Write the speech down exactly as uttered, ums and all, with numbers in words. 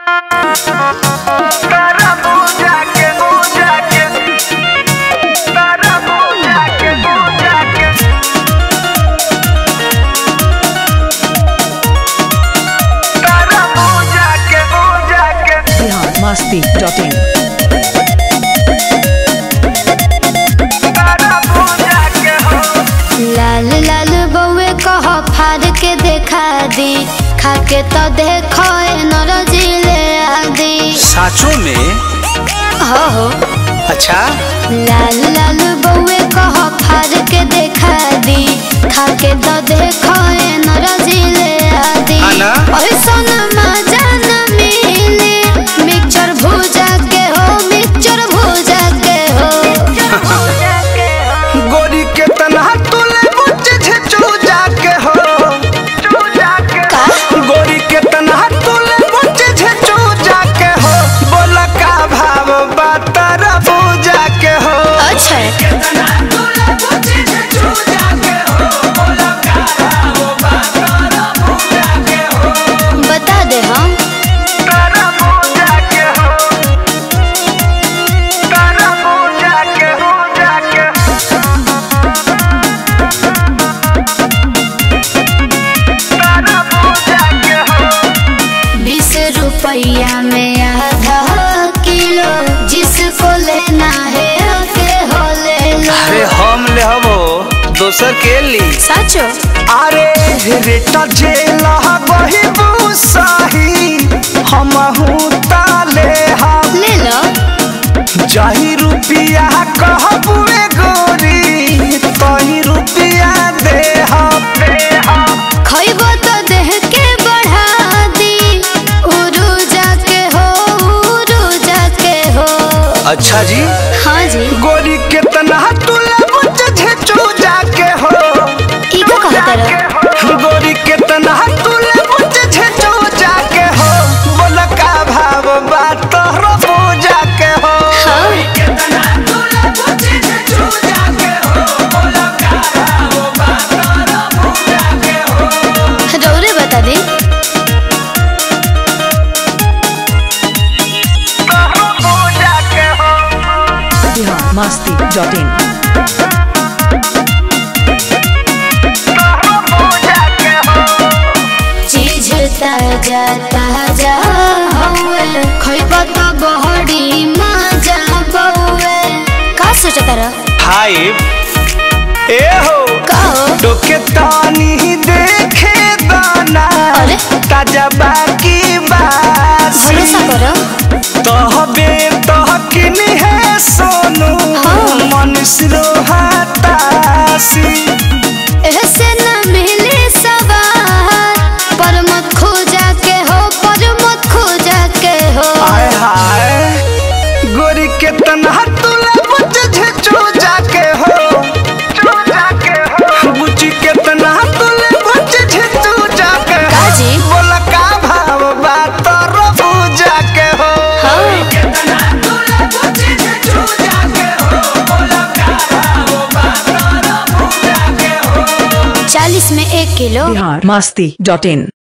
masti dot in लाल लाल बउए कह फाड़ के देखा दी खाके तो देखो नरजिले आदि साचो में हो हो अच्छा लाल लाल बउए कह फाड़ के देखा दी खाके तो देखो नरजिले आदि ऐसा मजा न मिले मिक्सचर भुजा के हो मिक्सचर भुजा के हो गोरी के तन्हा तुले मुझे झचूजा के हो गोरी के तन्हा तुले मुझे झचूजा के हो बोल का भाव बातर पूजा के हो अच्छा बता दे हम रुपया में आधा किलो जिसको लेना है के हो ले लो। अरे हम ले हबो दोसर के ली सचो अरे रेटा जेला वही बुसाही हम ताले हम ले लो जाही रुपिया कहबुए गोरी तही रुपिया दे हम खइबो तो देह के बढ़ा दी उरु जाके हो उरु जाके हो अच्छा जी हाँ जी गोरी कितना तुला मुझे झचू जाके हो इको कहता रहो गोरी कितना तुला मुझे झचू जाके हो बोल का भाव बात रो पूजा के हो हाँ रौरे बता दी masti dot in चीज ताजा ताजा हवे खइबो तो बहड़ी मजा बउए का सोचता रह हाय ए हो कहो डोके तानी देखे दाना अरे ताजा बाकी बासी भरोसा करो तहबे तहकिन है सोनू हाँ। मनुष्य हातासी ऐसे न मिले सवार पर मत खोजा के हो पर मत खोजा के हो हाय हाय गोरी के तन्हा तुला मुझे झचू जाके हो बुची के तन्हा तुले मुझे झचू जाके हो काजी? बोल का भाव बात रो पूजा के हो चालीस में एक किलो masti dot in